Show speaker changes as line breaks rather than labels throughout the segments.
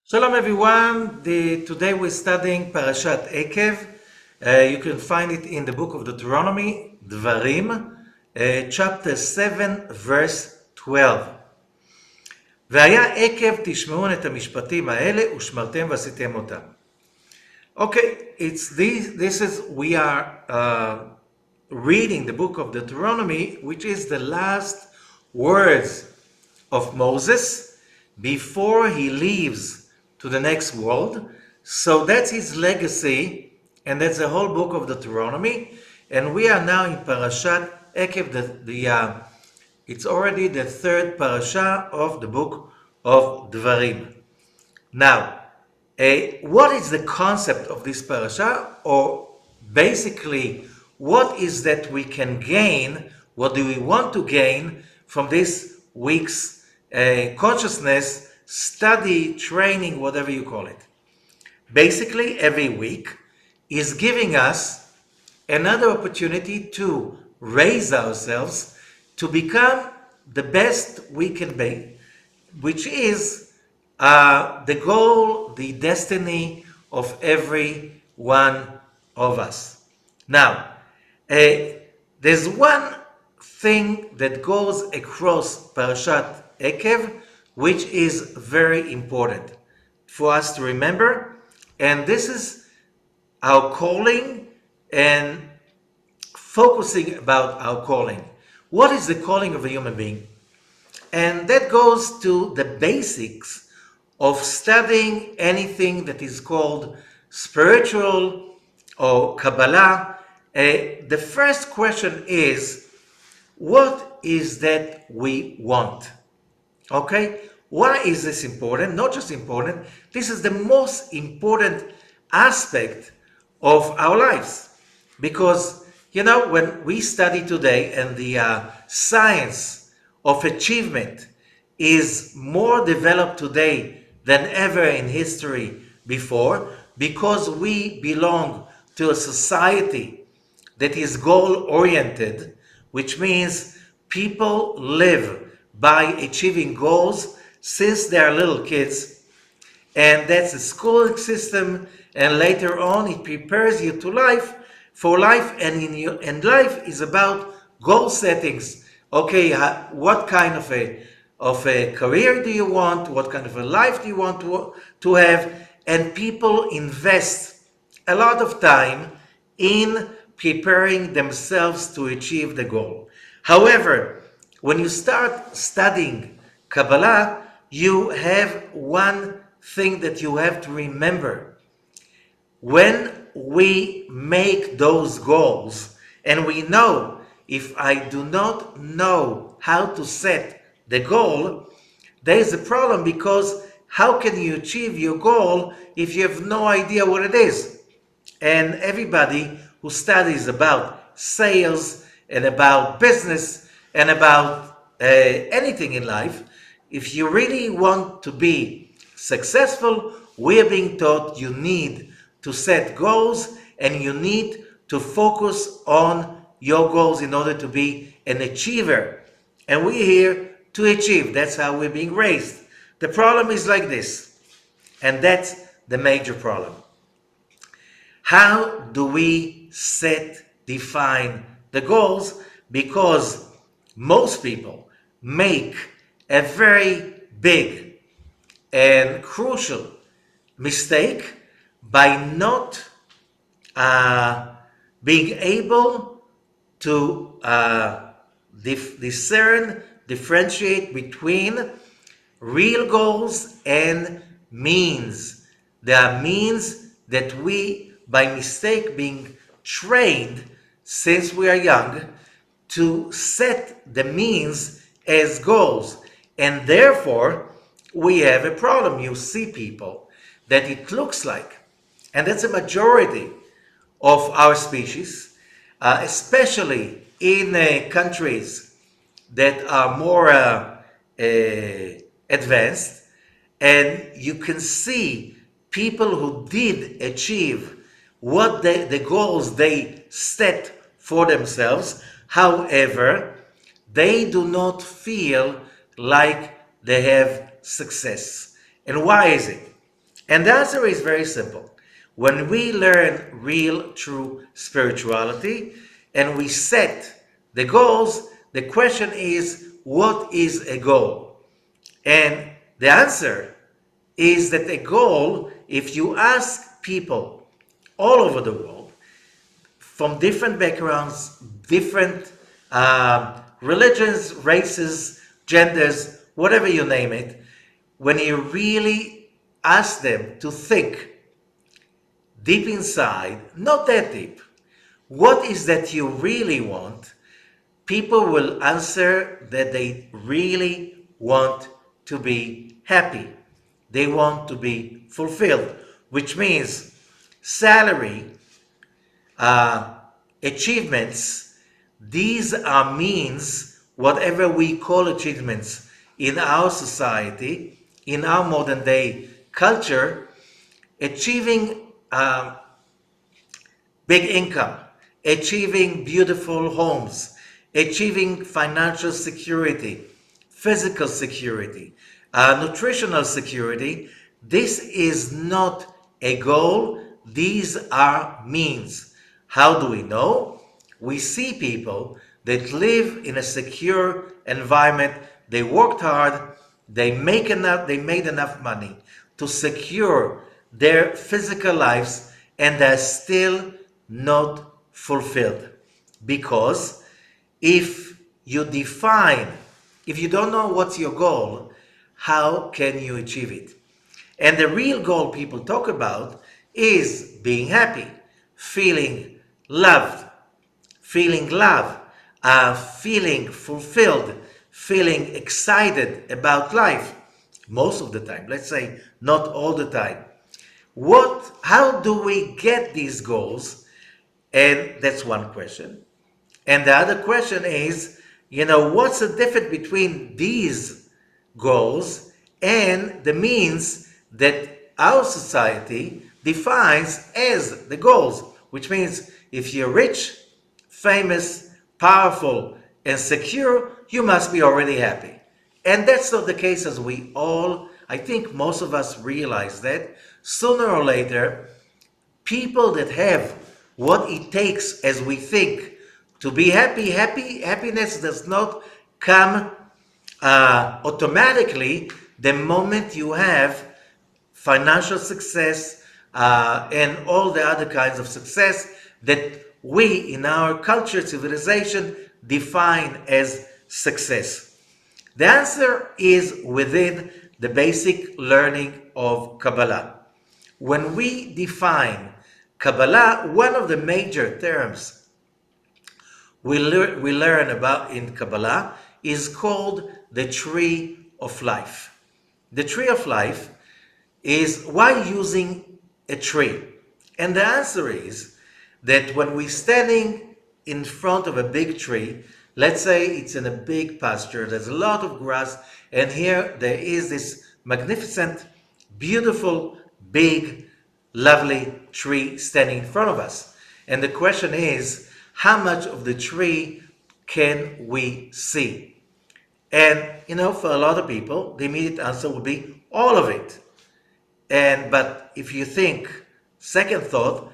Shalom everyone. Today we're studying Parashat Ekev. You can find it in the book of Deuteronomy, Dvarim, chapter 7, verse 12. והיה עקב תשמעון את המשפטים האלה ושמרתם ועשיתם אותם. Okay, we are reading the book of Deuteronomy, which is the last words of Moses before he leaves to the next world. So that's his legacy, and that's the whole book of Deuteronomy. And we are now in Parashat Ekev. It's already the third parasha of the book of Dvarim. Now, what is the concept of this parasha? Or basically, what is that we can gain? What do we want to gain from this week's consciousness study, training, whatever you call it? Basically, every week is giving us another opportunity to raise ourselves to become the best we can be, which is the goal, the destiny of every one of us. Now, there's one thing that goes across Parashat Ekev, which is very important for us to remember, and this is our calling and focusing about our calling. What is the calling of a human being? And that goes to the basics of studying anything that is called spiritual or Kabbalah. The first question is, what is that we want? Okay? Why is this important? Not just important, this is the most important aspect of our lives. Because, when we study today and the science of achievement is more developed today than ever in history before, because we belong to a society that is goal-oriented, which means people live by achieving goals since they are little kids, and that's a school system, and later on it prepares you to life, for life, and life is about goal settings. Okay, what kind of a career do you want? What kind of a life do you want to have? And people invest a lot of time in preparing themselves to achieve the goal. However, when you start studying Kabbalah, you have one thing that you have to remember. When we make those goals, and we know if I do not know how to set the goal, there is a problem, because how can you achieve your goal if you have no idea what it is? And everybody who studies about sales and about business and about anything in life, if you really want to be successful, we are being taught you need to set goals and you need to focus on your goals in order to be an achiever. And we're here to achieve. That's how we're being raised. The problem is like this, and that's the major problem. How do we define the goals? Because most people make a very big and crucial mistake by not being able to differentiate between real goals and means. There are means that we, by mistake, being trained since we are young to set the means as goals. And therefore, we have a problem. You see people that it looks like, and that's a majority of our species, especially in countries that are more advanced, and you can see people who did achieve what the goals they set for themselves. However, they do not feel like they have success. And why is it? And the answer is very simple. When we learn real, true spirituality and we set the goals, the question is, what is a goal? And the answer is that a goal, if you ask people all over the world, from different backgrounds, different religions, races, genders, whatever you name it, when you really ask them to think deep inside, not that deep, what is that you really want, people will answer that they really want to be happy. They want to be fulfilled, which means salary, achievements, these are means, whatever we call achievements in our society, in our modern day culture, achieving big income, achieving beautiful homes, achieving financial security, physical security, nutritional security. This is not a goal, these are means. How do we know? We see people that live in a secure environment, they worked hard, they made enough money to secure their physical lives, and they're still not fulfilled. Because if you define, if you don't know what's your goal, how can you achieve it? And the real goal people talk about is being happy, feeling loved, feeling love, feeling fulfilled, feeling excited about life. Most of the time, let's say not all the time. How do we get these goals? And that's one question. And the other question is, what's the difference between these goals and the means that our society defines as the goals? Which means if you're rich, famous, powerful, and secure, you must be already happy. And that's not the case, as I think most of us realize that sooner or later, people that have what it takes as we think to be happiness does not come automatically the moment you have financial success and all the other kinds of success that we in our culture, civilization, define as success. The answer is within the basic learning of Kabbalah. When we define Kabbalah, one of the major terms we learn about in Kabbalah is called the tree of life. The tree of life is why using a tree? And the answer is that when we're standing in front of a big tree, let's say it's in a big pasture, there's a lot of grass, and here there is this magnificent, beautiful, big, lovely tree standing in front of us. And the question is, how much of the tree can we see? And for a lot of people, the immediate answer would be all of it. But if you think, second thought,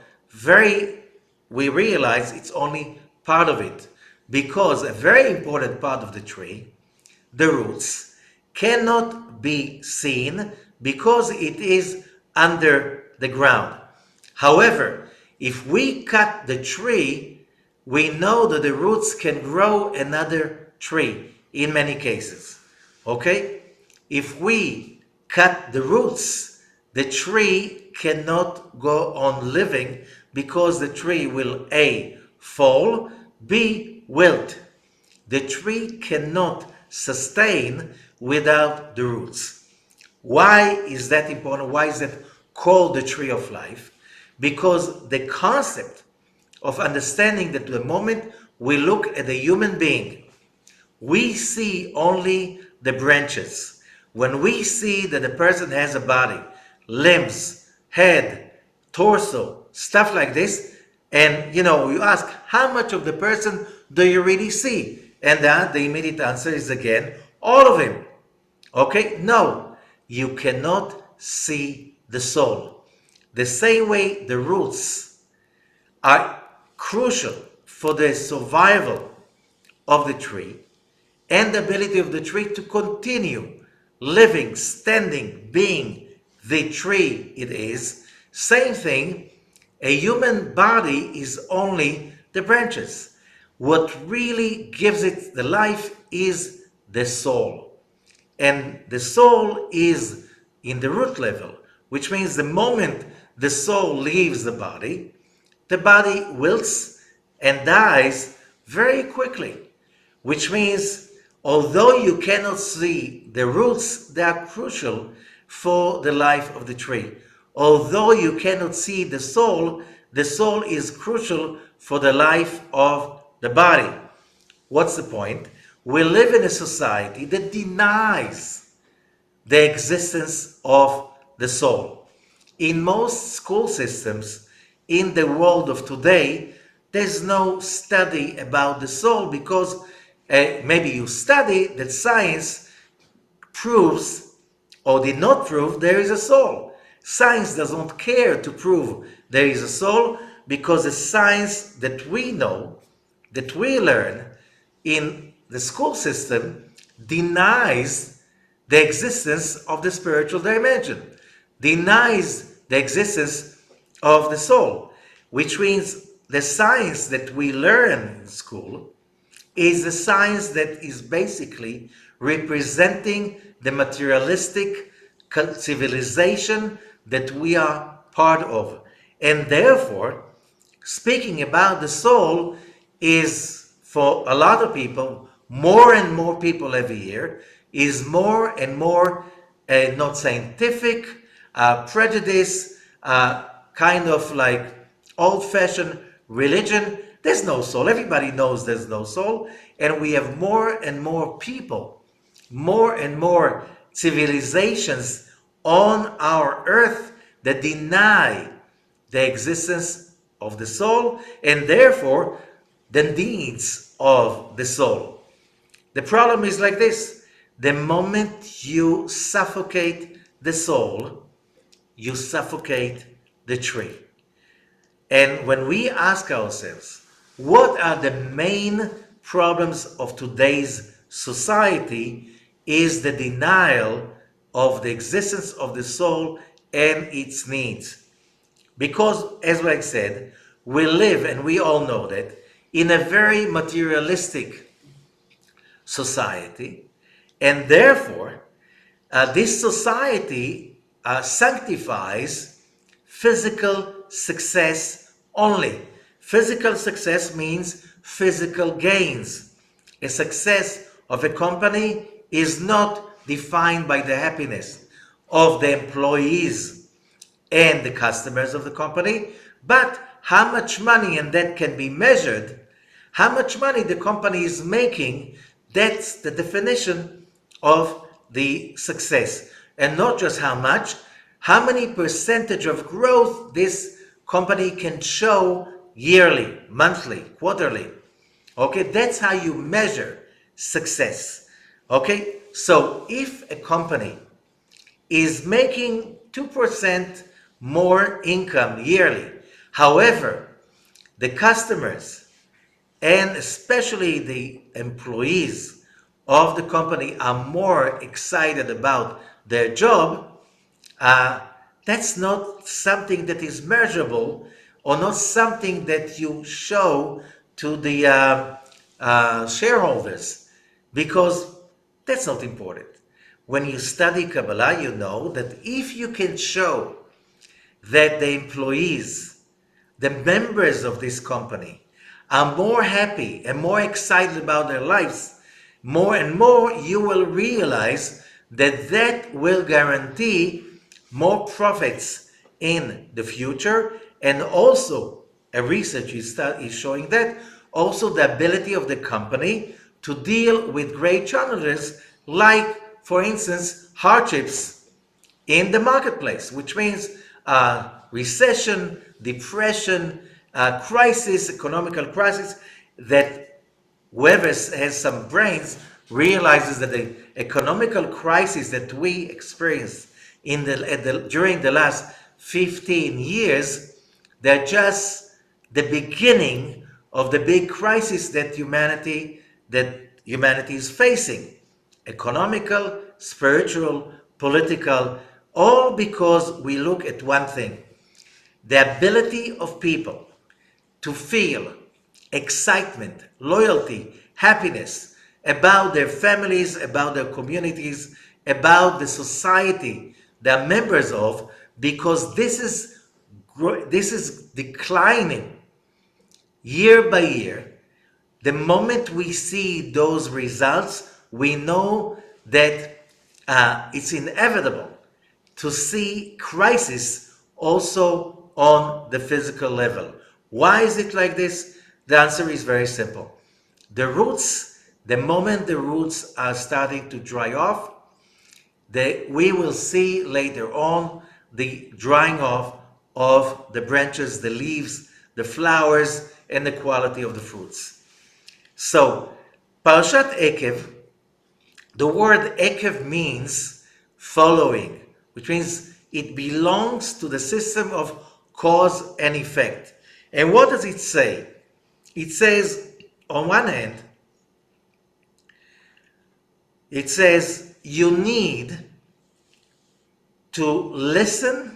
we realize it's only part of it, because a very important part of the tree, the roots, cannot be seen because it is under the ground. However, if we cut the tree, we know that the roots can grow another tree in many cases. Okay? If we cut the roots, the tree cannot go on living because the tree will A, fall, B, wilt. The tree cannot sustain without the roots. Why is that important? Why is it called the tree of life? Because the concept of understanding that the moment we look at the human being, we see only the branches. When we see that the person has a body, limbs, head, torso, stuff like this, and you ask, how much of the person do you really see? And the immediate answer is again, all of him. Okay? No, you cannot see the soul. The same way the roots are crucial for the survival of the tree and the ability of the tree to continue living, standing, being the tree it is. Same thing, a human body is only the branches. What really gives it the life is the soul. And the soul is in the root level, which means the moment the soul leaves the body wilts and dies very quickly, which means although you cannot see the roots, they are crucial for the life of the tree. Although you cannot see the soul is crucial for the life of the body. What's the point? We live in a society that denies the existence of the soul. In most school systems in the world of today, there's no study about the soul because maybe you study that science proves or did not prove there is a soul. Science doesn't care to prove there is a soul because the science that we know, that we learn in the school system denies the existence of the spiritual dimension, denies the existence of the soul, which means the science that we learn in school is the science that is basically representing the materialistic civilization that we are part of. And therefore, speaking about the soul is, for a lot of people, more and more people every year, is more and more not scientific, prejudice, kind of like old-fashioned religion. There's no soul. Everybody knows there's no soul. And we have more and more people, more and more civilizations on our earth that deny the existence of the soul and therefore the needs of the soul. The problem is like this. The moment you suffocate the soul, you suffocate the tree. And when we ask ourselves, what are the main problems of today's society, is the denial of the existence of the soul and its needs. Because, as I said, we live, and we all know that, in a very materialistic society, and therefore, this society sanctifies physical success only. Physical success means physical gains. A success of a company is not defined by the happiness of the employees and the customers of the company, but how much money, and that can be measured, how much money the company is making. That's the definition of the success. And not just how much, how many percentage of growth this company can show yearly, monthly, quarterly. Okay, that's how you measure success. Okay, so if a company is making 2% more income yearly, however, the customers and especially the employees of the company are more excited about their job, that's not something that is measurable or not something that you show to the shareholders, because that's not important. When you study Kabbalah, you know that if you can show that the employees, the members of this company, are more happy and more excited about their lives, more and more you will realize that that will guarantee more profits in the future. And also, a research is showing that also the ability of the company to deal with great challenges, like, for instance, hardships in the marketplace, which means recession, depression, crisis, economical crisis, that whoever has some brains realizes that the economical crisis that we experience during the last 15 years, they're just the beginning of the big crisis that humanity is facing: economical, spiritual, political, all because we look at one thing: the ability of people to feel excitement, loyalty, happiness about their families, about their communities, about the society they're members of, because this is declining year by year. The moment we see those results, we know that it's inevitable to see crisis also on the physical level. Why is it like this? The answer is very simple. The moment the roots are starting to dry off, we will see later on the drying off of the branches, the leaves, the flowers, and the quality of the fruits. So, Parashat Ekev, the word Ekev means following, which means it belongs to the system of cause and effect. And what does it say? It says, on one hand, it says you need to listen,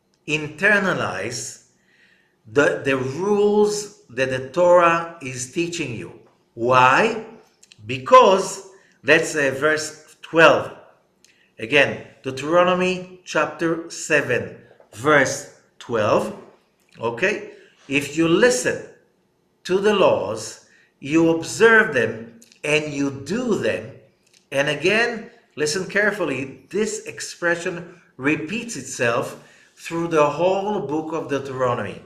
internalize the rules that the Torah is teaching you. Why? Because, let's say verse 12. Again, Deuteronomy chapter 7, verse 12. Okay? If you listen to the laws, you observe them, and you do them. And again, listen carefully, this expression repeats itself through the whole book of Deuteronomy.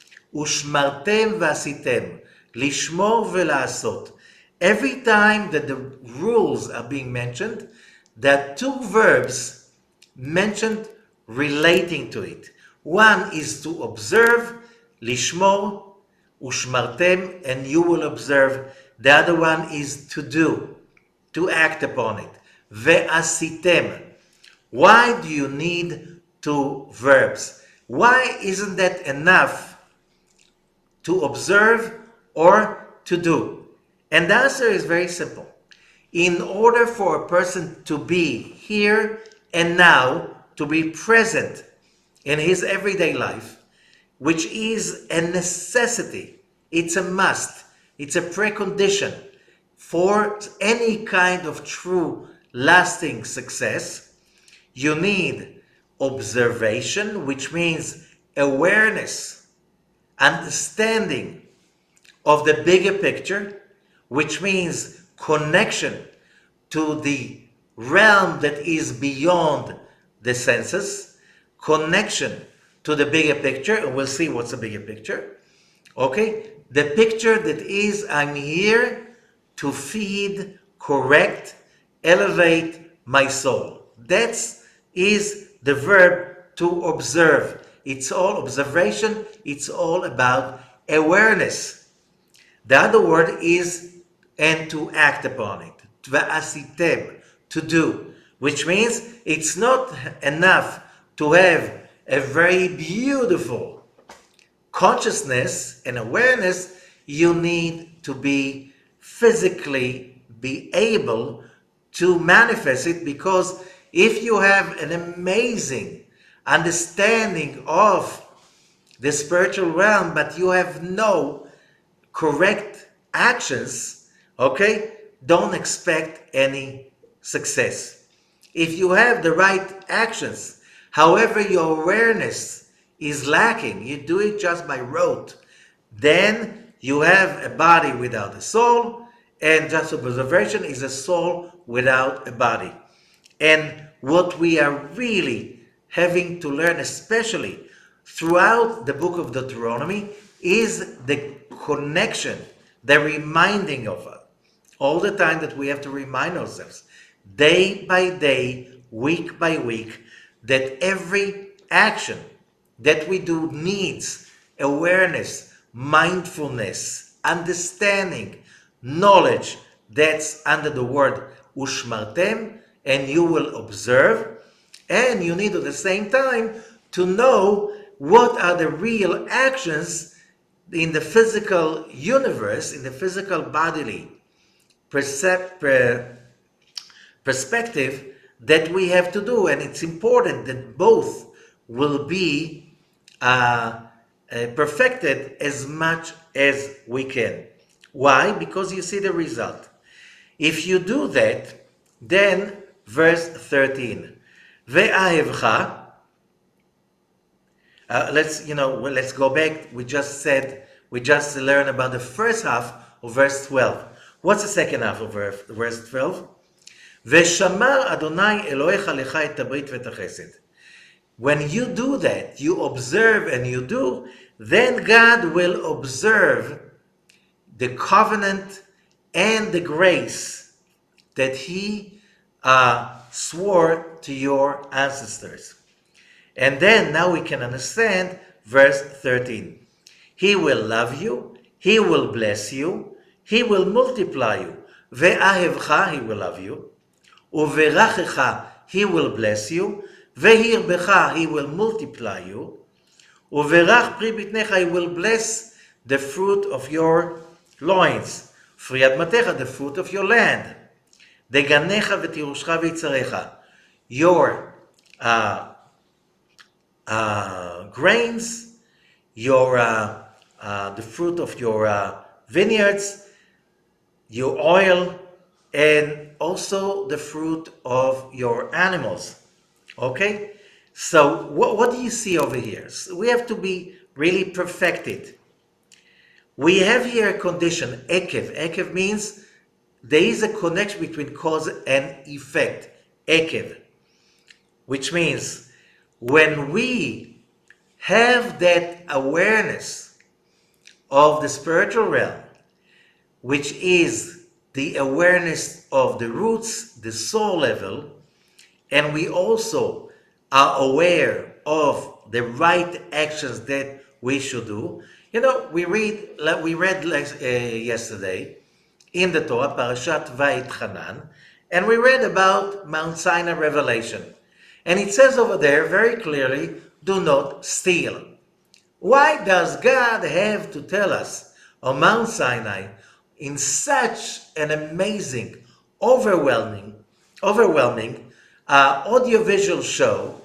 Ushmartem v'asitem, lishmor ve'lasot. Every time that the rules are being mentioned, there are two verbs mentioned relating to it. One is to observe, lishmor, ushmartem, and you will observe. The other one is to do, to act upon it. Ve'asitem. Why do you need two verbs? Why isn't that enough to observe or to do? And the answer is very simple. In order for a person to be here and now, to be present in his everyday life, which is a necessity, it's a must, it's a precondition for any kind of true lasting success, you need observation, which means awareness, understanding of the bigger picture, which means connection to the realm that is beyond the senses, connection to the bigger picture, and we'll see what's the bigger picture. Okay? The picture that is, I'm here to feed, correct, elevate my soul. That is the verb to observe. It's all observation. It's all about awareness. The other word is, and to act upon it. Tva'asitem, to do. Which means it's not enough to have a very beautiful consciousness and awareness. You need to be physically be able to manifest it, because if you have an amazing understanding of the spiritual realm, but you have no correct actions, okay, don't expect any success. If you have the right actions, however your awareness is lacking, you do it just by rote, then you have a body without a soul, and just observation is a soul without a body. And what we are really having to learn, especially throughout the book of Deuteronomy, is the connection, the reminding of it. All the time that we have to remind ourselves, day by day, week by week, that every action that we do needs awareness, mindfulness, understanding, knowledge. That's under the word ushmartem, and you will observe. And you need at the same time to know what are the real actions in the physical universe, in the physical bodily perspective that we have to do. And it's important that both will be perfected as much as we can. Why? Because you see the result. If you do that, then verse 13, Ve'ahevcha, let's go back. We just learned about the first half of verse 12. What's the second half of verse 12? Ve'shamar Adonai Elohecha lecha et habrit ve'et hachesed. When you do that, you observe and you do, then God will observe the covenant and the grace that He swore to your ancestors. And then now we can understand verse 13. He will love you, He will bless you, He will multiply you. Ve'ahevcha, He will love you. Uverachecha, He will bless you. Ve'hirbecha, He will multiply you. Uverach pri bitnecha, He will bless the fruit of your loins. Friat matecha, the fruit of your land. Deganecha v'tirushcha v'itzarecha, your grains, your the fruit of your vineyards, your oil, and also the fruit of your animals. Okay? So what do you see over here? So we have to be really perfected. We have here a condition, ekev. Ekev means there is a connection between cause and effect. Ekev. Which means when we have that awareness of the spiritual realm, which is the awareness of the roots, the soul level, and we also are aware of the right actions that we should do. You know, we read yesterday in the Torah, Parashat Va'etchanan, and we read about Mount Sinai revelation. And it says over there very clearly, do not steal. Why does God have to tell us on Mount Sinai in such an amazing, overwhelming audiovisual show,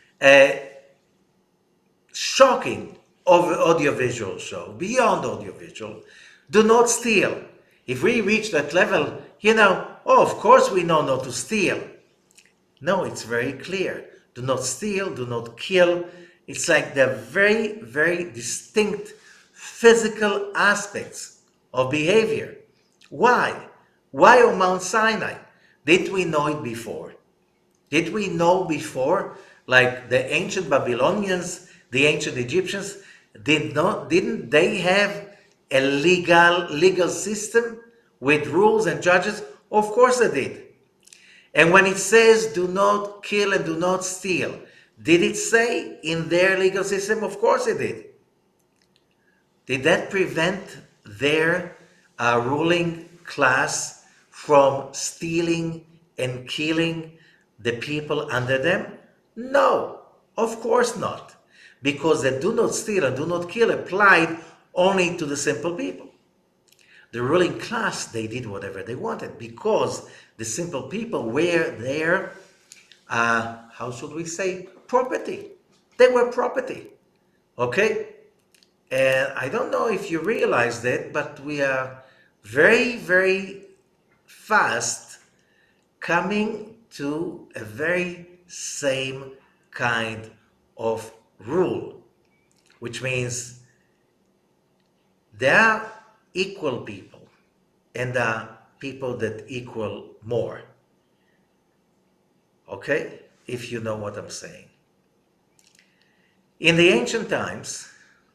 shocking audiovisual show, beyond audiovisual, do not steal? If we reach that level, of course we know not to steal. No, it's very clear. Do not steal, do not kill. It's like the very, very distinct physical aspects of behavior. Why? Why on Mount Sinai? Did we know it before? Did we know before, like the ancient Babylonians, the ancient Egyptians, didn't they have a legal system with rules and judges? Of course they did. And when it says do not kill and do not steal, did it say in their legal system? Of course it did. Did that prevent their ruling class from stealing and killing the people under them? No, of course not. Because the do not steal and do not kill applied only to the simple people. The ruling class, they did whatever they wanted because the simple people were their, how should we say, property. They were property. Okay? And I don't know if you realize that, but we are very, very fast coming to a very same kind of rule, which means there are equal people and there are people that equal more. Okay? If you know what I'm saying. In the ancient times,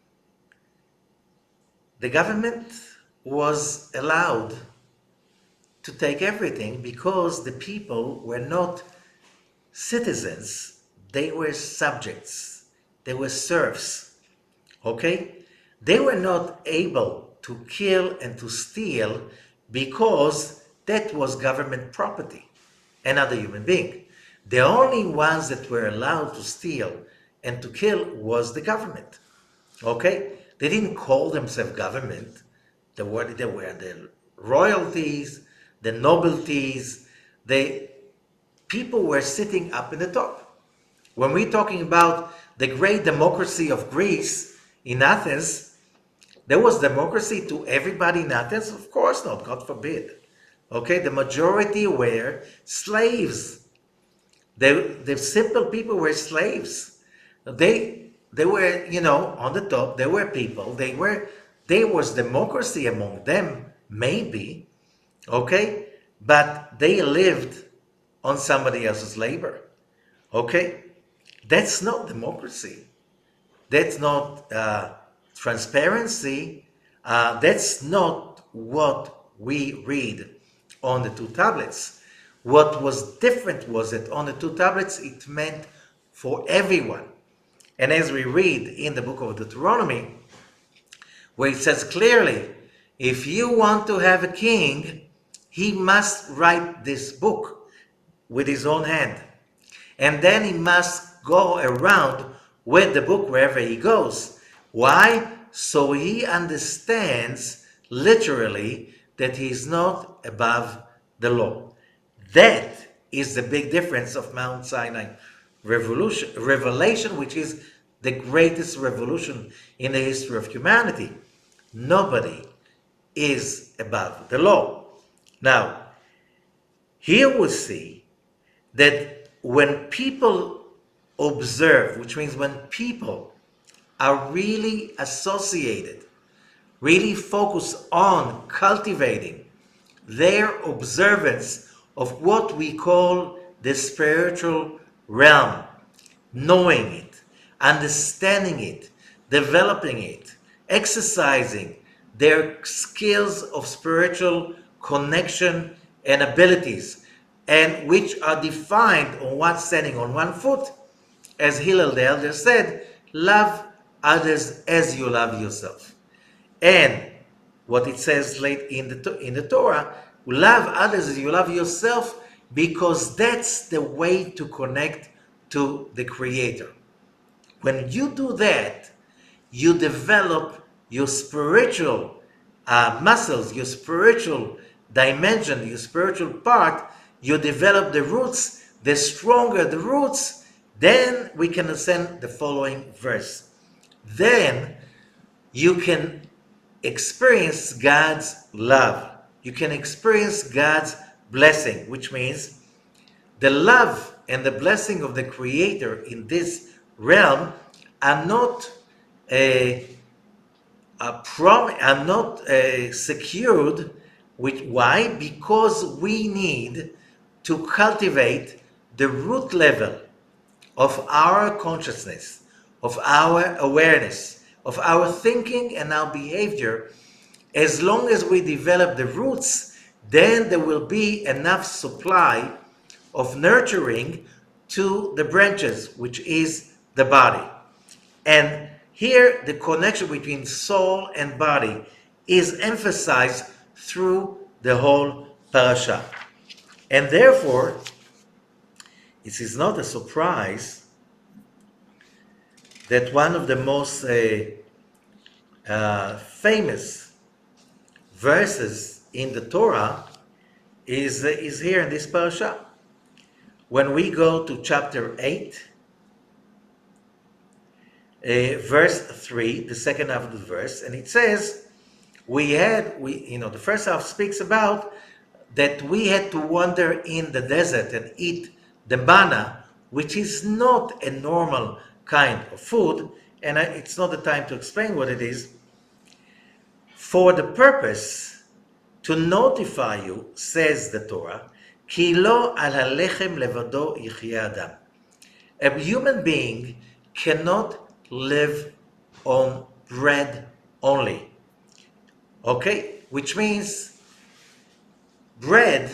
the government was allowed to take everything because the people were not citizens, they were subjects, they were serfs. Okay? They were not able to kill and to steal because that was government property, another human being. The only ones that were allowed to steal and to kill was the government. Okay? They didn't call themselves government. They were the royalties, the nobilties, the people were sitting up in the top. When we're talking about the great democracy of Greece in Athens, there was democracy to everybody in Athens? Of course not, God forbid. Okay, the majority were slaves. The simple people were slaves. They were, on the top. They were people. There was democracy among them, maybe, okay, but they lived on somebody else's labor. Okay, that's not democracy. That's not transparency. That's not what we read on the two tablets. What was different was that on the two tablets it meant for everyone. And as we read in the book of Deuteronomy, where it says clearly, if you want to have a king, he must write this book with his own hand. And then he must go around with the book wherever he goes. Why? So he understands literally that he is not above the law. That is the big difference of Mount Sinai revelation, which is the greatest revolution in the history of humanity. Nobody is above the law. Now, here we see that when people observe, which means when people are really associated, really focus on cultivating their observance of what we call the spiritual realm, knowing it, understanding it, developing it, exercising their skills of spiritual connection and abilities, and which are defined on one standing on one foot, as Hillel the Elder said, love others as you love yourself. And what it says late in the Torah, love others as you love yourself, because that's the way to connect to the Creator. When you do that, you develop your spiritual muscles, your spiritual dimension, your spiritual part. You develop the roots. The stronger the roots, then we can ascend the following verse. Then you can experience God's love. You can experience God's blessing, which means the love and the blessing of the Creator in this realm are not secured. Why? Because we need to cultivate the root level of our consciousness, of our awareness, of our thinking and our behavior. As long as we develop the roots, then there will be enough supply of nurturing to the branches, which is the body. And here the connection between soul and body is emphasized through the whole parasha. And therefore, it is not a surprise that one of the most famous verses in the Torah is here in this parasha. When we go to chapter 8, verse 3, the second half of the verse, and it says, the first half speaks about that we had to wander in the desert and eat the manna, which is not a normal kind of food, and it's not the time to explain what it is, for the purpose to notify you, says the Torah, ki lo al halechem levado yichyeh adam. A human being cannot live on bread only. Okay? Which means bread,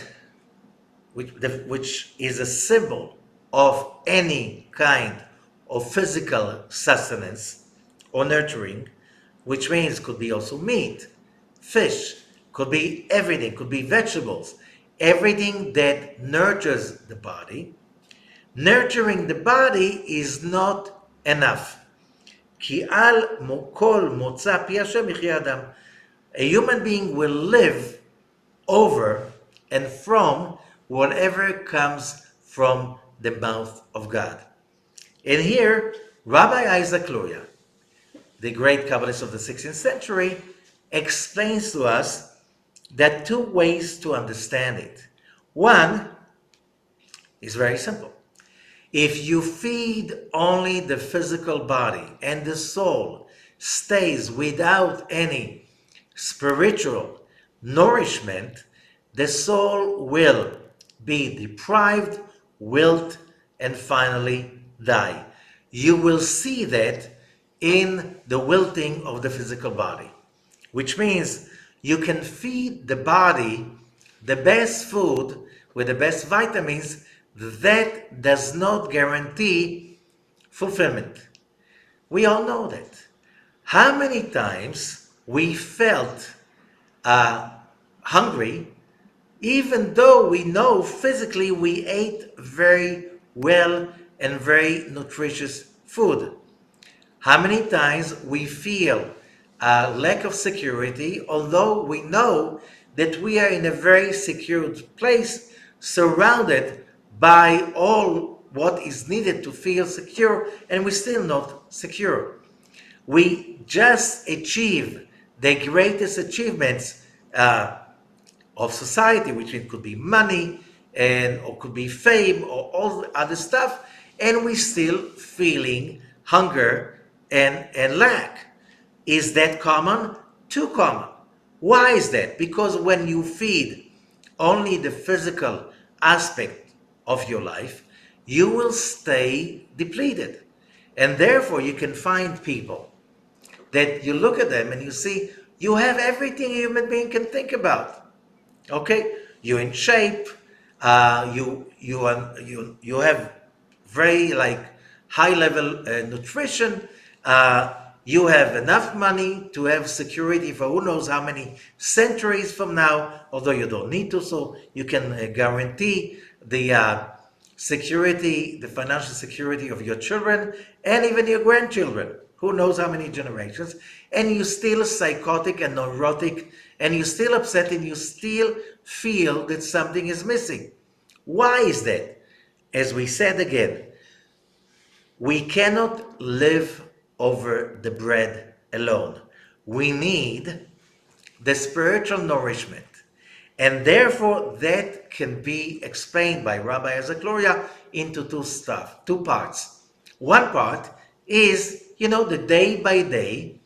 which is a symbol of any kind of physical sustenance or nurturing, which means could be also meat, fish, could be everything, could be vegetables, everything that nurtures the body. Nurturing the body is not enough. כי על כל מוצא פי השם יחיה אדם. A human being will live over and from whatever comes from the mouth of God. And here, Rabbi Isaac Luria, the great Kabbalist of the 16th century, explains to us that two ways to understand it. One is very simple. If you feed only the physical body and the soul stays without any spiritual nourishment, the soul will be deprived, wilt, and finally die. You will see that in the wilting of the physical body, which means you can feed the body the best food with the best vitamins. That does not guarantee fulfillment. We all know that. How many times we felt hungry, even though we know physically we ate very well and very nutritious food? How many times we feel a lack of security, although we know that we are in a very secured place, surrounded by all what is needed to feel secure, and we're still not secure. We just achieve the greatest achievements of society, which it could be money or could be fame or all other stuff, and we still feeling hunger and lack. Is that common? Too common. Why is that? Because when you feed only the physical aspect of your life, you will stay depleted. And therefore you can find people that you look at them and you see you have everything a human being can think about. Okay, you're in shape, you have very high level nutrition, you have enough money to have security for who knows how many centuries from now, although you don't need to, so you can guarantee the security, the financial security of your children and even your grandchildren, who knows how many generations, and you're still psychotic and neurotic, and you're still upset, and you still feel that something is missing. Why is that? As we said again, we cannot live over the bread alone. We need the spiritual nourishment. And therefore, that can be explained by Rabbi Isaac Luria into two parts. One part is, the day-by-day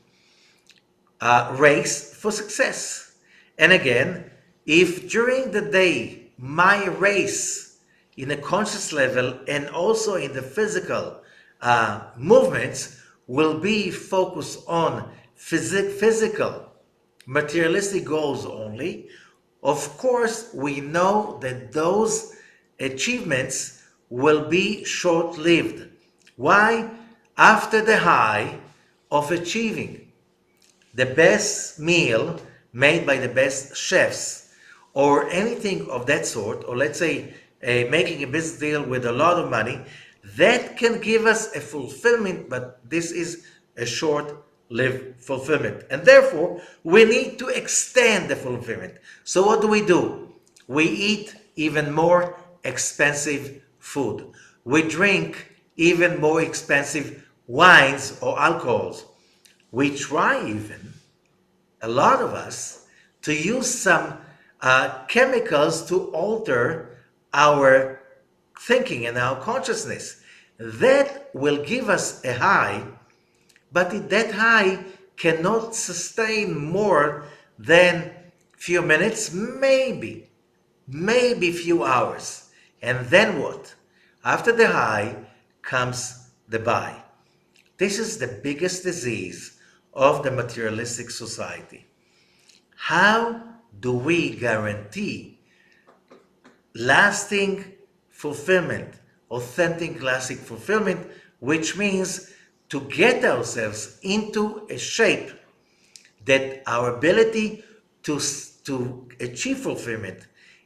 race for success. And again, if during the day my race in a conscious level and also in the physical movements will be focused on physical, materialistic goals only, of course, we know that those achievements will be short-lived. Why? After the high of achieving the best meal made by the best chefs or anything of that sort, or let's say making a business deal with a lot of money, that can give us a fulfillment, but this is a short-lived fulfillment. And therefore, we need to extend the fulfillment. So what do? We eat even more expensive food. We drink even more expensive wines or alcohols. We try even, a lot of us, to use some chemicals to alter our thinking and our consciousness. That will give us a high, but that high cannot sustain more than few minutes, maybe few hours. And then what? After the high comes the buy. This is the biggest disease of the materialistic society. How do we guarantee lasting fulfillment, authentic lasting fulfillment, which means to get ourselves into a shape that our ability to achieve fulfillment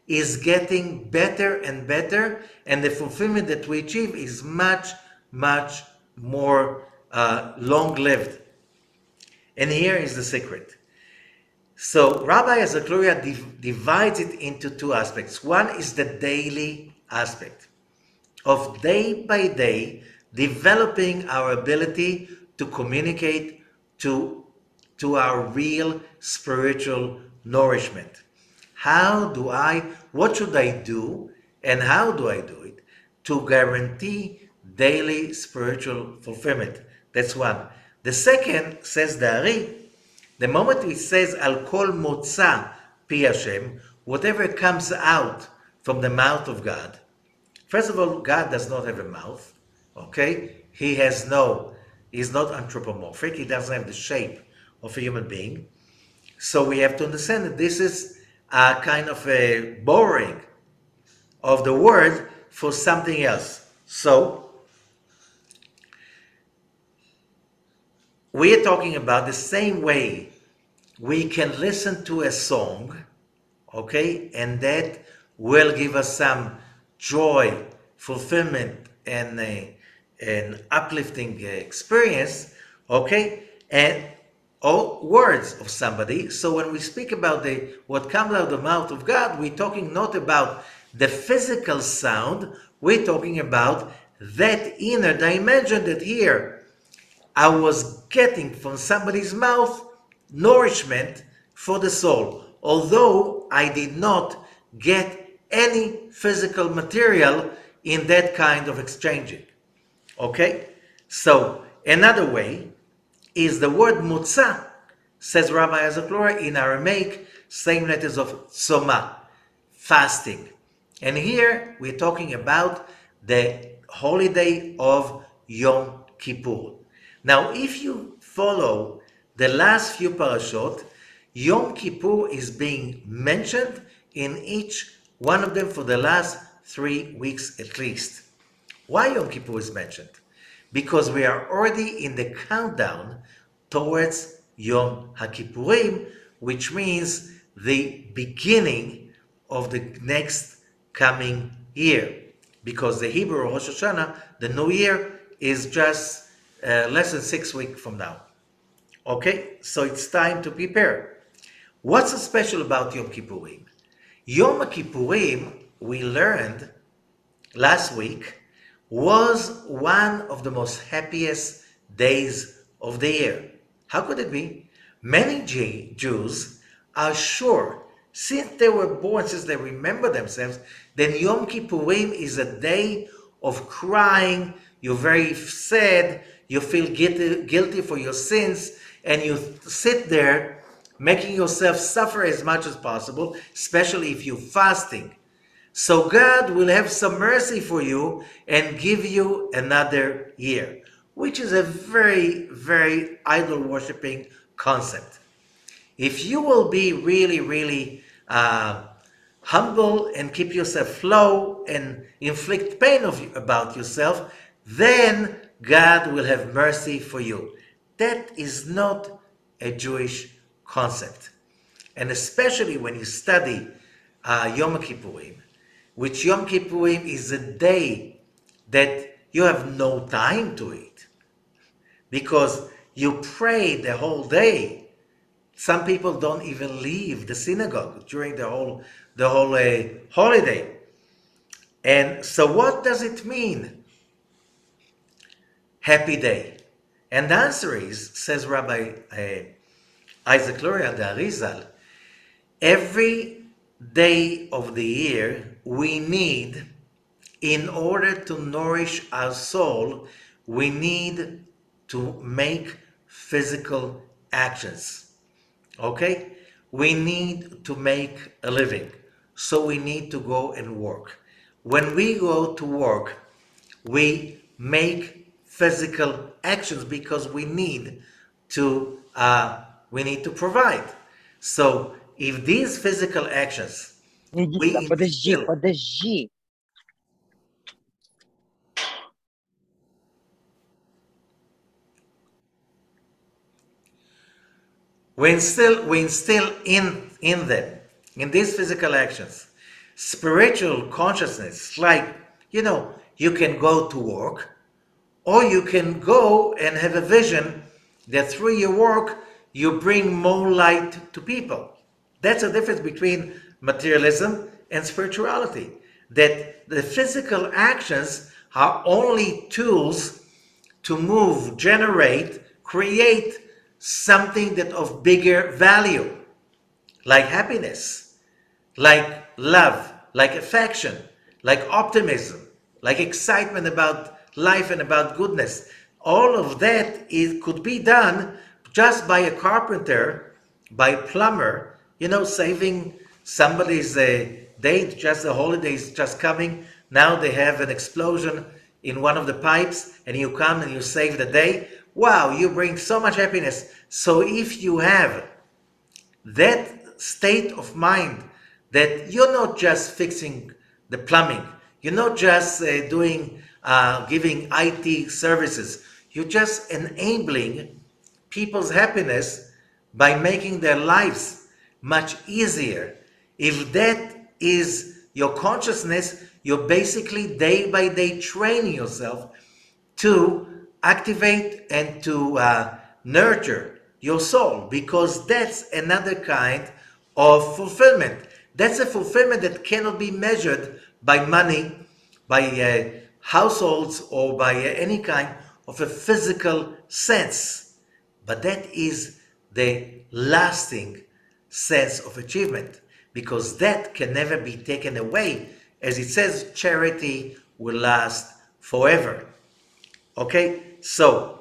is getting better and better, and the fulfillment that we achieve is much, much more long-lived. And here is the secret. So Rabbi Azakluria divides it into two aspects. One is the daily aspect of day by day developing our ability to communicate to, to our real spiritual nourishment. What should I do, and how do I do it to guarantee daily spiritual fulfillment? That's one. The second, says the Ari, the moment he says, Al kol motza pi Hashem, whatever comes out from the mouth of God. First of all, God does not have a mouth, okay? He's not anthropomorphic. He doesn't have the shape of a human being. So we have to understand that this is a kind of a borrowing of the word for something else. So we are talking about the same way we can listen to a song, okay, and that will give us some joy, fulfillment, and an uplifting experience, okay, and all words of somebody. So when we speak about what comes out of the mouth of God, we're talking not about the physical sound, we're talking about that inner dimension that here I was getting from somebody's mouth nourishment for the soul, although I did not get any physical material in that kind of exchanging. Okay? So, another way is the word mutza, says Rabbi Azakluria, in Aramaic, same letters of soma, fasting. And here we're talking about the holiday of Yom Kippur. Now, if you follow the last few parashot, Yom Kippur is being mentioned in each one of them for the last 3 weeks at least. Why Yom Kippur is mentioned? Because we are already in the countdown towards Yom HaKippurim, which means the beginning of the next coming year. Because the Hebrew Rosh Hashanah, the new year, is just less than 6 weeks from now. Okay, so it's time to prepare. What's so special about Yom Kippurim? Yom Kippurim, we learned last week, was one of the most happiest days of the year. How could it be? Many Jews are sure, since they were born, since they remember themselves, then Yom Kippurim is a day of crying, you're very sad, you feel guilty for your sins, and you sit there making yourself suffer as much as possible, especially if you're fasting. So God will have some mercy for you and give you another year, which is a very, very idol worshiping concept. If you will be really, really humble and keep yourself low and inflict pain about yourself, then God will have mercy for you. That is not a Jewish concept. And especially when you study Yom Kippurim, which Yom Kippurim is a day that you have no time to eat because you pray the whole day. Some people don't even leave the synagogue during the whole holiday. And so what does it mean? Happy day. And the answer is, says Rabbi Isaac Luria, the Arizal, every day of the year we need, in order to nourish our soul, we need to make physical actions. Okay? We need to make a living. So we need to go and work. When we go to work, we make physical actions because we need to provide. So if these physical actions we instill,
Подожди.
we instill in them, in these physical actions, Spiritual consciousness, like, you can go to work, or you can go and have a vision that through your work you bring more light to people. That's the difference between materialism and spirituality. That the physical actions are only tools to move, generate, create something that of bigger value, like happiness, like love, like affection, like optimism, like excitement about life and about goodness. All of that could be done just by a carpenter, by a plumber, saving somebody's date, just the holidays just coming. Now they have an explosion in one of the pipes, and you come and you save the day. Wow, you bring so much happiness. So if you have that state of mind, that you're not just fixing the plumbing, you're not just giving IT services, you're just enabling people's happiness by making their lives much easier. If that is your consciousness, you're basically day by day training yourself to activate and to nurture your soul, because that's another kind of fulfillment. That's a fulfillment that cannot be measured by money, by households, or by any kind of a physical sense. But that is the lasting sense of achievement, because that can never be taken away. As it says, charity will last forever. Okay, so,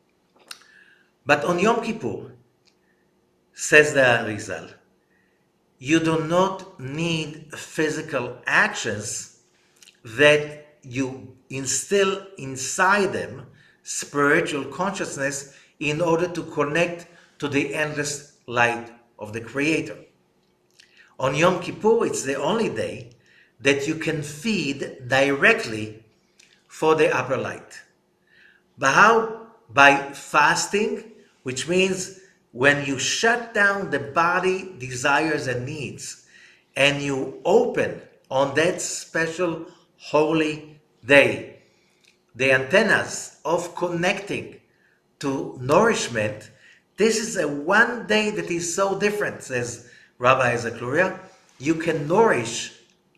but on Yom Kippur, says the Arizal, you do not need physical actions that you instill inside them spiritual consciousness in order to connect to the endless light of the Creator. On Yom Kippur, it's the only day that you can feed directly for the upper light. But how? By fasting, which means when you shut down the body desires and needs, and you open on that special holy day the antennas of connecting to nourishment. This is a one day that is so different, says Rabbi Zakluria. You can nourish,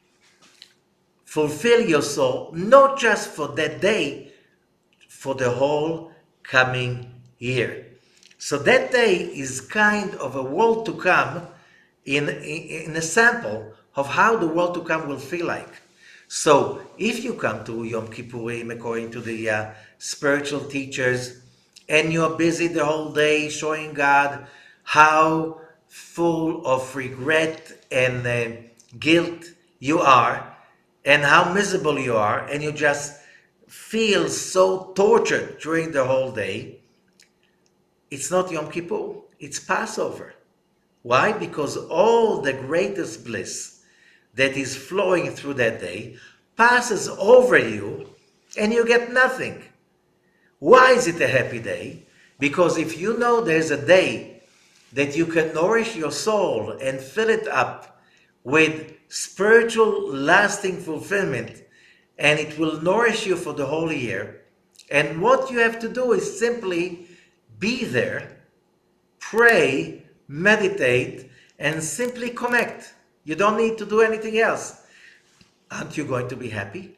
fulfill your soul, not just for that day, for the whole coming year. So that day is kind of a world to come, in a sample of how the world to come will feel like. So if you come to Yom Kippurim according to the spiritual teachers, and you're busy the whole day showing God how full of regret and guilt you are, and how miserable you are, and you just feel so tortured during the whole day, it's not Yom Kippur, it's Passover. Why? Because all the greatest bliss that is flowing through that day passes over you, and you get nothing. Why is it a happy day? Because if you know there's a day that you can nourish your soul and fill it up with spiritual lasting fulfillment, and it will nourish you for the whole year, and what you have to do is simply be there, pray, meditate, and simply connect. You don't need to do anything else. Aren't you going to be happy?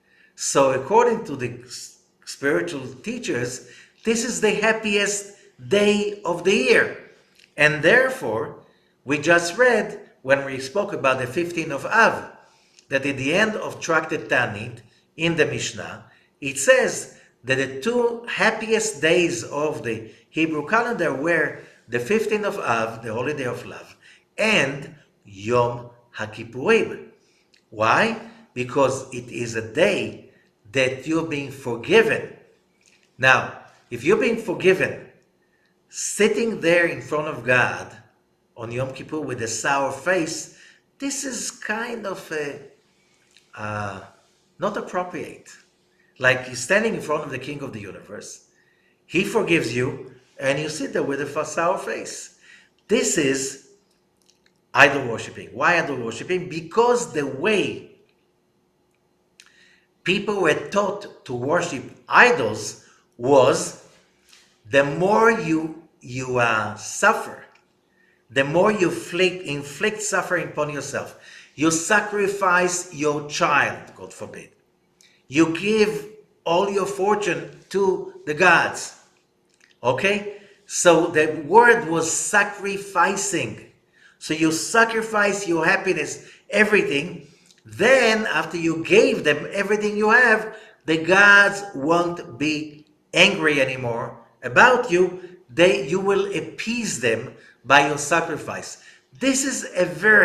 So according to the spiritual teachers, this is the happiest day of the year. And therefore, we just read, when we spoke about the 15th of Av, that at the end of Tractate Tanit, in the Mishnah, it says that the two happiest days of the Hebrew calendar were the 15th of Av, the holiday of love, and Yom HaKippurim. Why? Because it is a day that you're being forgiven. Now, if you're being forgiven, sitting there in front of God on Yom Kippur with a sour face, this is kind of not appropriate. Like you're standing in front of the King of the universe, he forgives you, and you sit there with a sour face. This is idol worshiping. Why idol worshiping? Because the way people were taught to worship idols was the more you suffer, the more you inflict suffering upon yourself. You sacrifice your child, God forbid. You give all your fortune to the gods. Okay? So the word was sacrificing. So you sacrifice your happiness, everything. Then, after you gave them everything you have, the gods won't be angry anymore about you. You will appease them by your sacrifice. This is a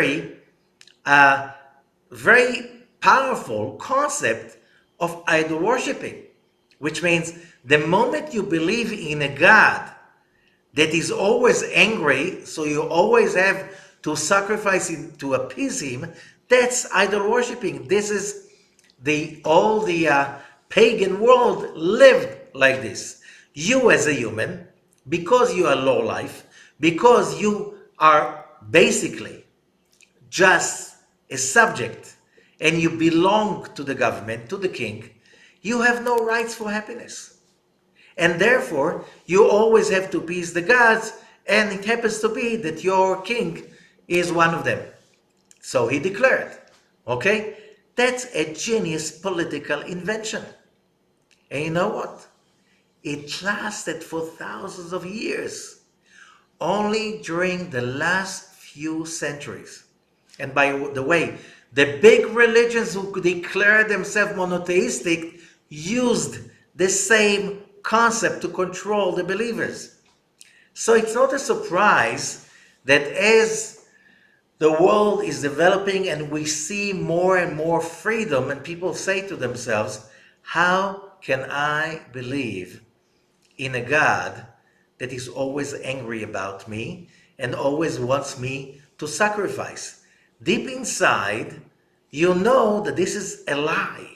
very powerful concept of idol worshiping, which means the moment you believe in a God that is always angry, so you always have to sacrifice him to appease him, that's idol worshiping. This is all the pagan world lived like this. You as a human, because you are low life, because you are basically just a subject and you belong to the government, to the king, you have no rights for happiness. And therefore, you always have to appease the gods, and it happens to be that your king is one of them. So he declared, okay? That's a genius political invention. And you know what? It lasted for thousands of years. Only during the last few centuries. And by the way, the big religions who declare themselves monotheistic used the same concept to control the believers. So it's not a surprise that as the world is developing and we see more and more freedom, and people say to themselves, how can I believe in a God that is always angry about me and always wants me to sacrifice? Deep inside, you know that this is a lie.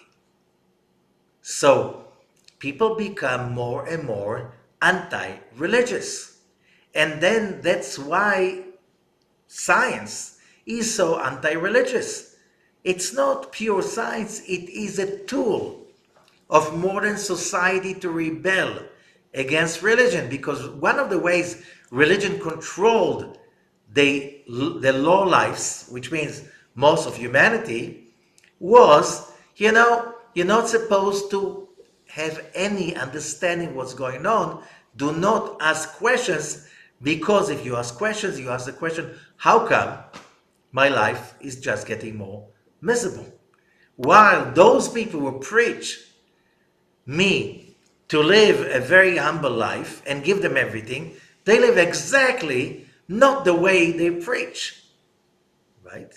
So people become more and more anti-religious. And then that's why science is so anti-religious. It's not pure science, it is a tool of modern society to rebel against religion, because one of the ways religion controlled the low lives, which means most of humanity, was, you're not supposed to have any understanding what's going on. Do not ask questions, because if you ask questions, you ask the question, how come my life is just getting more miserable? While those people who preach me to live a very humble life and give them everything, they live exactly not the way they preach, right?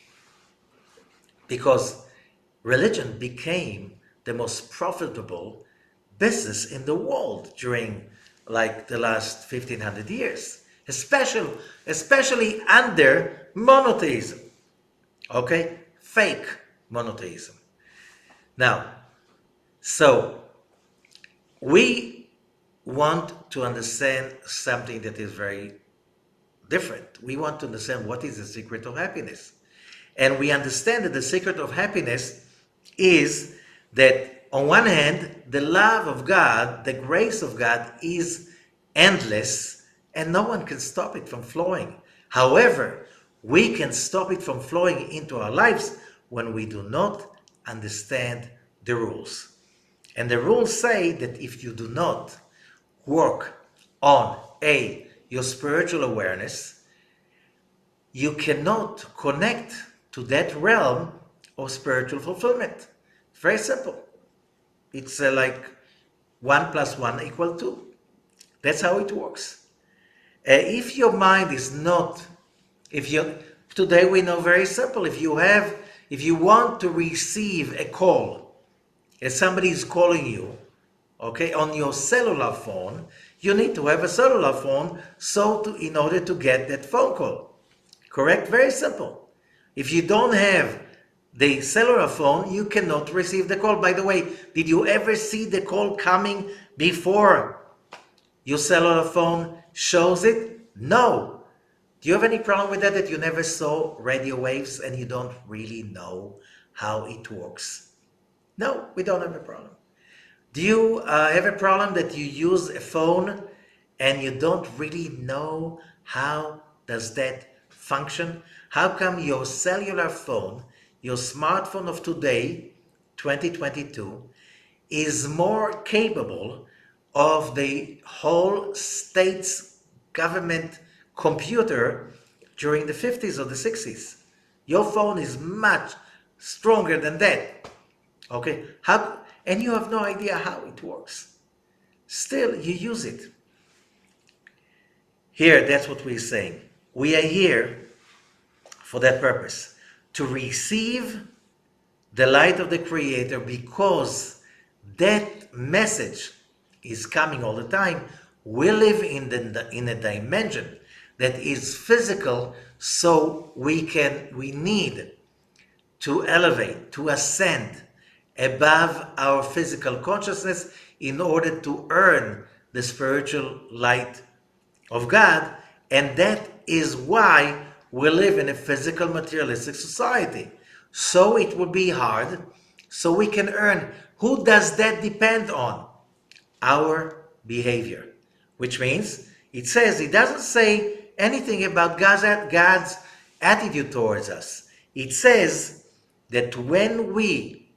Because religion became the most profitable business in the world during like the last 1500 years, especially under monotheism, okay? Fake monotheism. Now, so we want to understand something that is very different. We want to understand what is the secret of happiness. And we understand that the secret of happiness is that on one hand, the love of God, the grace of God is endless and no one can stop it from flowing. However, we can stop it from flowing into our lives when we do not understand the rules. And the rules say that if you do not work on your spiritual awareness, you cannot connect to that realm of spiritual fulfillment. Very simple. It's like 1 + 1 = 2. That's how it works. If your mind is not, today we know very simple, if you want to receive a call, if somebody is calling you, okay, on your cellular phone, you need to have a cellular phone in order to get that phone call. Correct? Very simple. If you don't have the cellular phone, you cannot receive the call. By the way, did you ever see the call coming before your cellular phone shows it? No. Do you have any problem with that, that you never saw radio waves and you don't really know how it works? No, we don't have a problem. Do you have a problem that you use a phone and you don't really know how does that function? How come your cellular phone, your smartphone of today, 2022, is more capable of the whole state's government computer during the 50s or the 60s? Your phone is much stronger than that. Okay, how, and you have no idea how it works. Still, you use it. Here, that's what we're saying. We are here for that purpose, to receive the light of the Creator, because that message is coming all the time. We live in a dimension that is physical, so we need to elevate, to ascend above our physical consciousness in order to earn the spiritual light of God. And that is why we live in a physical materialistic society. So it would be hard, so we can earn. Who does that depend on? Our behavior. Which means, it doesn't say anything about God's attitude towards us. It says that when we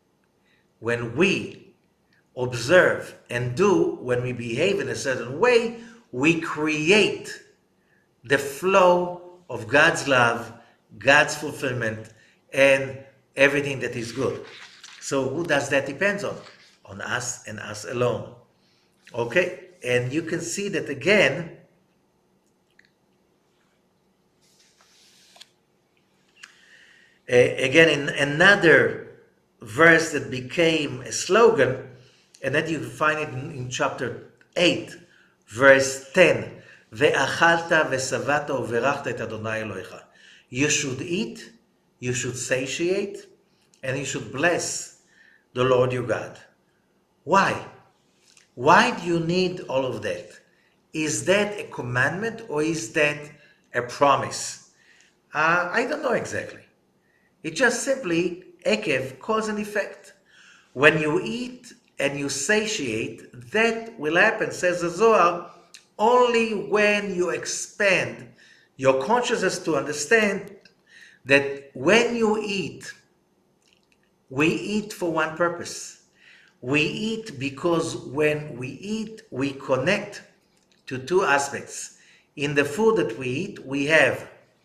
observe and do, when we behave in a certain way, we create the flow of God's love, God's fulfillment, and everything that is good. So who does that depend on? On us and us alone. Okay, and you can see that again, in another verse that became a slogan, and that you can find it in chapter 8, verse 10. ואכלת ושבעת וברכת את אדוני אלוהיך. You should eat, you should satiate, and you should bless the Lord your God. Why? Why do you need all of that? Is that a commandment or is that a promise? I don't know exactly. It's just simply Ekev, cause and effect. When you eat and you satiate, that will happen, says the Zohar, only when you expand your consciousness to understand that when you eat, we eat for one purpose. We eat because when we eat, we connect to two aspects. In the food that we eat, we have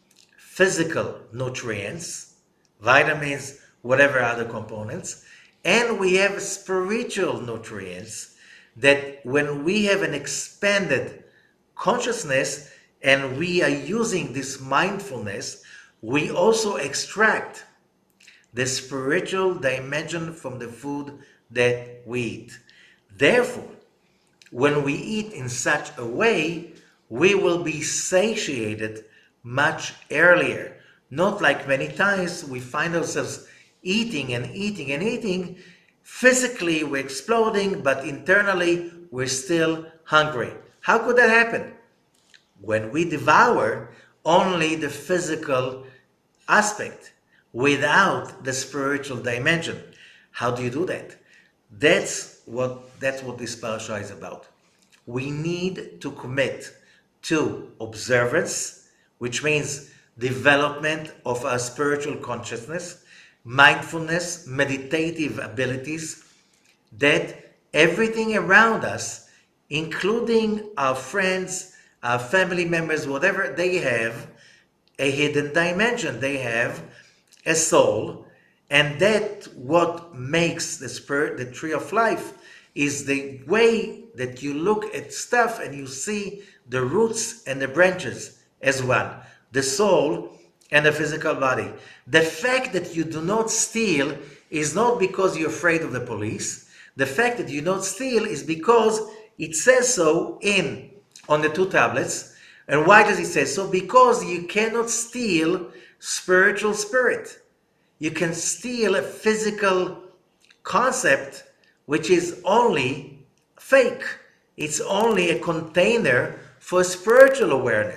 physical nutrients, vitamins, whatever other components, and we have spiritual nutrients that when we have an expanded consciousness and we are using this mindfulness, we also extract the spiritual dimension from the food that we eat. Therefore, when we eat in such a way, we will be satiated much earlier. Not like many times we find ourselves eating and eating and eating. Physically we're exploding, but internally we're still hungry. How could that happen? When we devour only the physical aspect without the spiritual dimension. How do you do that? That's what this parasha is about. We need to commit to observance, which means development of our spiritual consciousness, mindfulness, meditative abilities, that everything around us, including our friends, our family members, whatever, they have a hidden dimension. They have a soul, and that what makes the spirit, the tree of life, is the way that you look at stuff and you see the roots and the branches as one, the soul and the physical body. The fact that you do not steal is not because you're afraid of the police. The fact that you don't steal is because it says so on the two tablets. And why does it say so? Because you cannot steal spiritual spirit. You can steal a physical concept, which is only fake. It's only a container for spiritual awareness,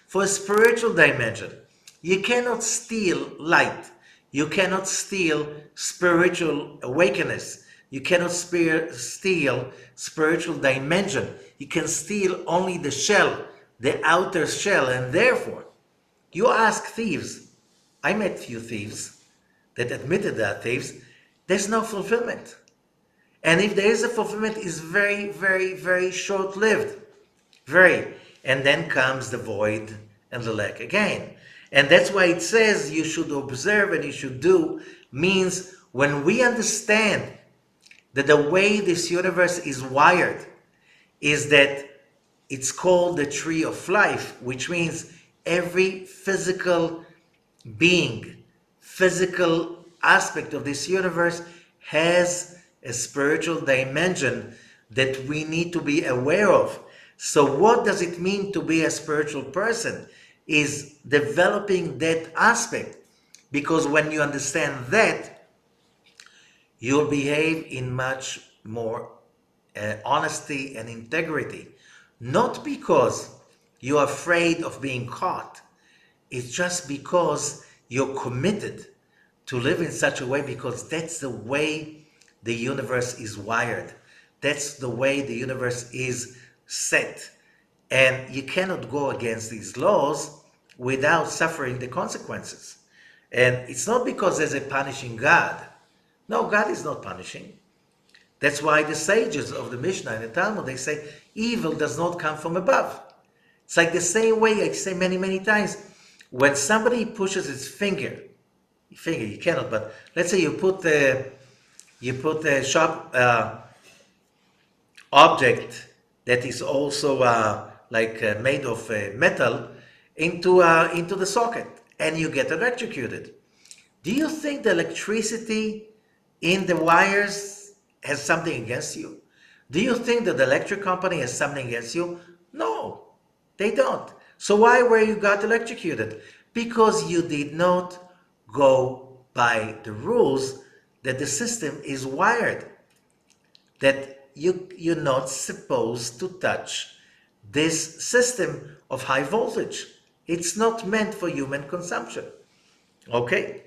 for a spiritual dimension. You cannot steal light. You cannot steal spiritual awakeness. You cannot steal spiritual dimension. You can steal only the shell, the outer shell, and therefore, you ask thieves. I met few thieves that admitted they are thieves. There's no fulfillment. And if there is a fulfillment, it's very, very, very short-lived. Very. And then comes the void and the lack again. And that's why it says you should observe and you should do, means when we understand that the way this universe is wired is that it's called the tree of life, which means every physical being, physical aspect of this universe has a spiritual dimension that we need to be aware of. So what does it mean to be a spiritual person? Is developing that aspect, because when you understand that, you'll behave in much more honesty and integrity. Not because you're afraid of being caught. It's just because you're committed to live in such a way, because that's the way the universe is wired. That's the way the universe is set. And you cannot go against these laws without suffering the consequences. And it's not because there's a punishing God. No, God is not punishing. That's why the sages of the Mishnah and the Talmud, they say, evil does not come from above. It's like the same way I say many, many times, when somebody pushes his finger, you cannot, but let's say you put a sharp object that is also made of metal into the socket, and you get electrocuted. Do you think the electricity in the wires has something against you? Do you think that the electric company has something against you? No, they don't. So why were you got electrocuted? Because you did not go by the rules that the system is wired. That you're not supposed to touch this system of high voltage. It's not meant for human consumption. Okay?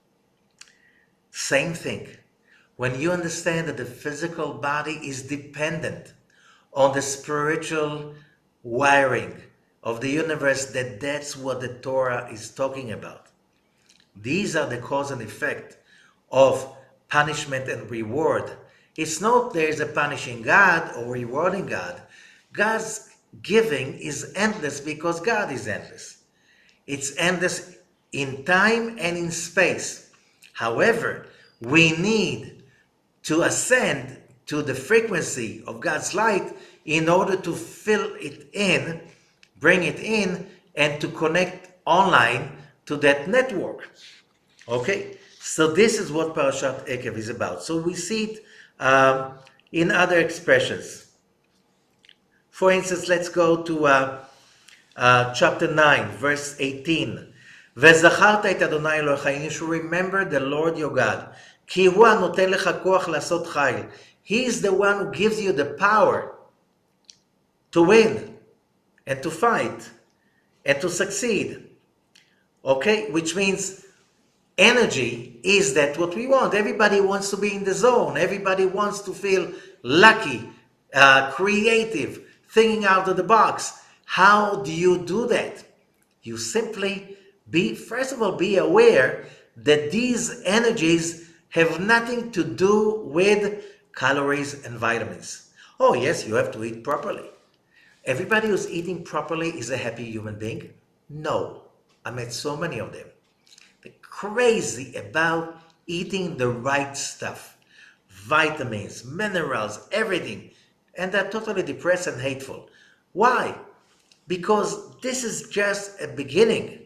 Same thing. When you understand that the physical body is dependent on the spiritual wiring of the universe, that's what the Torah is talking about. These are the cause and effect of punishment and reward. It's not there's a punishing God or rewarding God. God's giving is endless because God is endless. It's endless in time and in space. However, we need to ascend to the frequency of God's light in order to fill it in, bring it in, and to connect online to that network. Okay? So this is what Parashat Ekev is about. So we see it in other expressions. For instance, let's go to chapter 9, verse 18. וזכרת את אדוני אלוהיך, you should remember the Lord your God. כי הוא הנותן לך כוח לעשות חיל. He is the one who gives you the power to win and to fight and to succeed. Okay? Which means energy is that what we want. Everybody wants to be in the zone. Everybody wants to feel lucky, creative, thinking out of the box. How do you do that? You simply first of all, be aware that these energies have nothing to do with calories and vitamins. Oh yes, you have to eat properly. Everybody who's eating properly is a happy human being? No. I met so many of them. They're crazy about eating the right stuff. Vitamins, minerals, everything. And they're totally depressed and hateful. Why? Because this is just a beginning.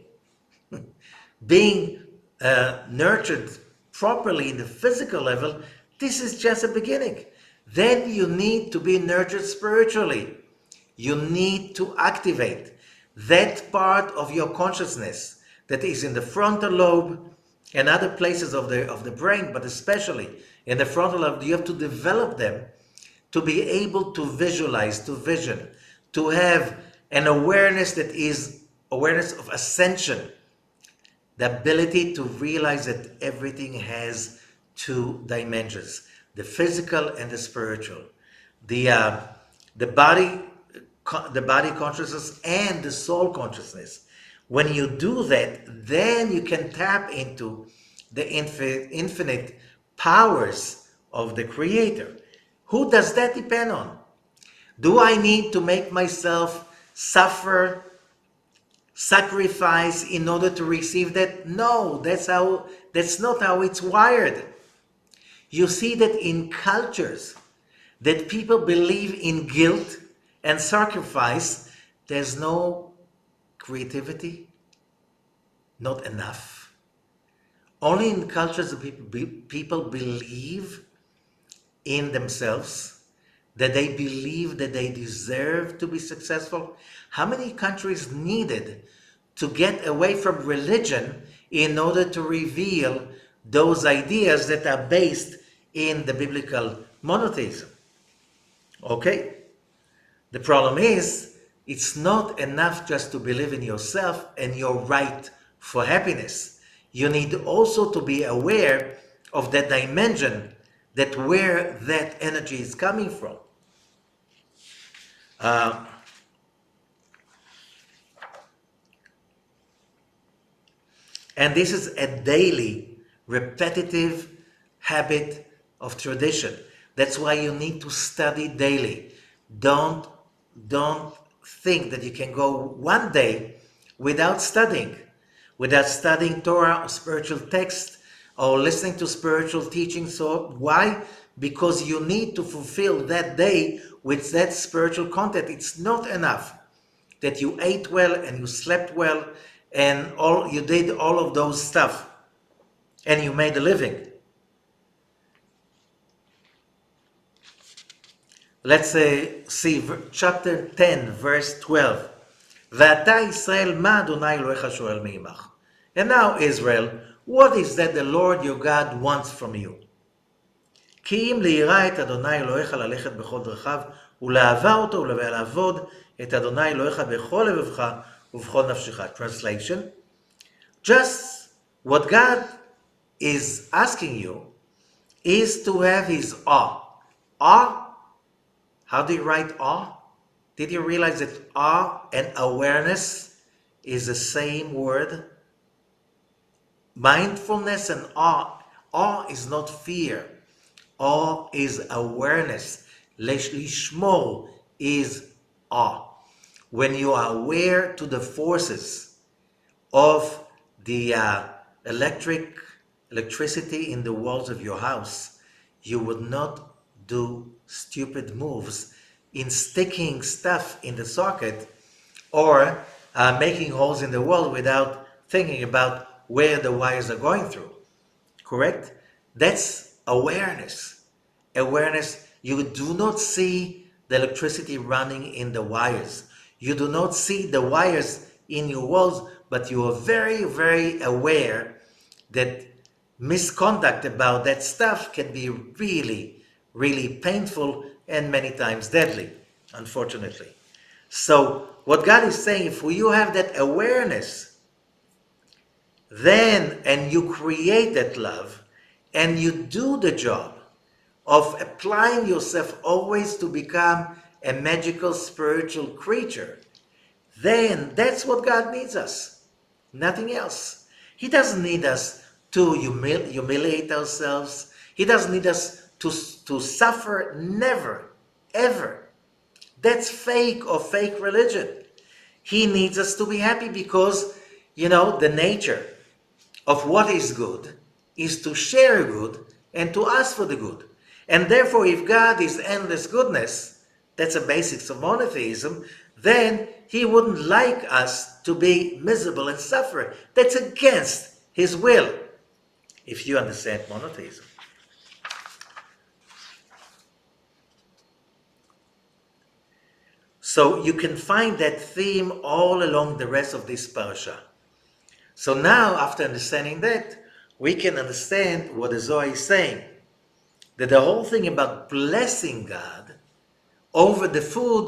Being nurtured properly in the physical level, this is just a beginning. Then you need to be nurtured spiritually. You need to activate that part of your consciousness that is in the frontal lobe and other places of the brain, but especially in the frontal lobe. You have to develop them to be able to visualize, to vision, to have an awareness that is awareness of ascension, the ability to realize that everything has two dimensions, the physical and the spiritual, the body, the body consciousness and the soul consciousness. When you do that, then you can tap into the infinite powers of the Creator. Who does that depend on? Do I need to make myself suffer, sacrifice in order to receive that? No, that's not how it's wired. You see that in cultures that people believe in guilt and sacrifice, there's no creativity, not enough. Only in cultures that people believe in themselves, that they believe that they deserve to be successful. How many countries needed to get away from religion in order to reveal those ideas that are based in the biblical monotheism? Okay? The problem is, it's not enough just to believe in yourself and your right for happiness. You need also to be aware of that dimension, that where that energy is coming from. And this is a daily, repetitive habit of tradition. That's why you need to study daily. Don't think that you can go one day without studying Torah or spiritual text or listening to spiritual teaching. So why? Because you need to fulfill that day with that spiritual content. It's not enough that you ate well and you slept well and you did all of those stuff and you made a living. Let's see chapter 10 verse 12. ואתה ישראל, מה אדוני אלוהיך שואל מעמך? And now Israel, what is that the Lord your God wants from you? כי אם ליראה את אדוני אלוהיך ללכת בכל דרכיו, ולאהבה אותו ולעבוד את אדוני אלוהיך בכל לבבך ובכל נפשך. Translation: just what God is asking you is to have his awe. Awe? How do you write awe? Did you realize that awe and awareness is the same word? Mindfulness and awe. Awe is not fear. Awe is awareness. Lishmor is awe. When you are aware to the forces of the electricity in the walls of your house, you would not do stupid moves in sticking stuff in the socket or making holes in the wall without thinking about where the wires are going through. Correct? That's awareness. Awareness, you do not see the electricity running in the wires. You do not see the wires in your walls, but you are very, very aware that misconduct about that stuff can be really, really painful and many times deadly, unfortunately. So what God is saying, if you have that awareness, then, and you create that love, and you do the job of applying yourself always to become a magical spiritual creature, then that's what God needs us. Nothing else. He doesn't need us to humiliate ourselves. He doesn't need us to suffer. Never, ever. That's fake or fake religion. He needs us to be happy because, the nature of what is good is to share good and to ask for the good. And therefore, if God is endless goodness, that's a basics of monotheism, then he wouldn't like us to be miserable and suffer. That's against his will, if you understand monotheism. So you can find that theme all along the rest of this parasha. So now, after understanding that, we can understand what the Zohar is saying. That the whole thing about blessing God over the food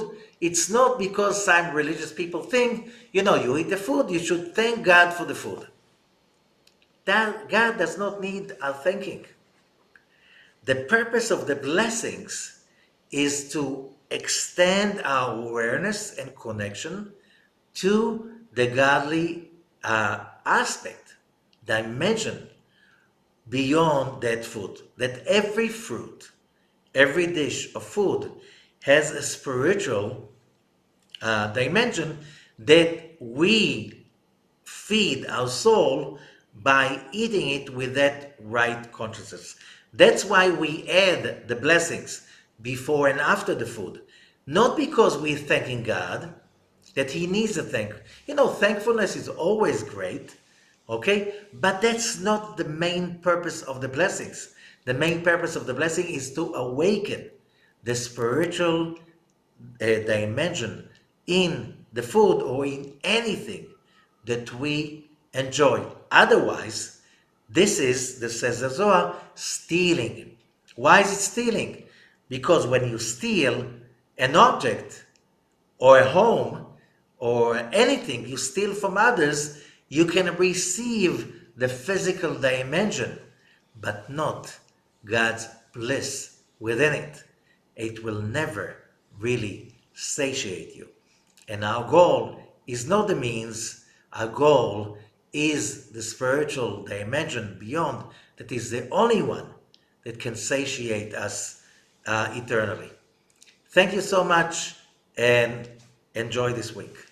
It's not because some religious people think, you eat the food, you should thank God for the food. That God does not need our thanking. The purpose of the blessings is to extend our awareness and connection to the godly aspect, dimension beyond that food. That every fruit, every dish of food has a spiritual dimension that we feed our soul by eating it with that right consciousness. That's why we add the blessings before and after the food. Not because we're thanking God, that He needs a thank. Thankfulness is always great, okay? But that's not the main purpose of the blessings. The main purpose of the blessing is to awaken the spiritual dimension in the food or in anything that we enjoy. Otherwise, this is, the says the Zohar, stealing. Why is it stealing? Because when you steal an object or a home or anything you steal from others, you can receive the physical dimension, but not God's bliss within it. It will never really satiate you. And our goal is not the means, our goal is the spiritual dimension beyond, that is the only one that can satiate us eternally. Thank you so much and enjoy this week.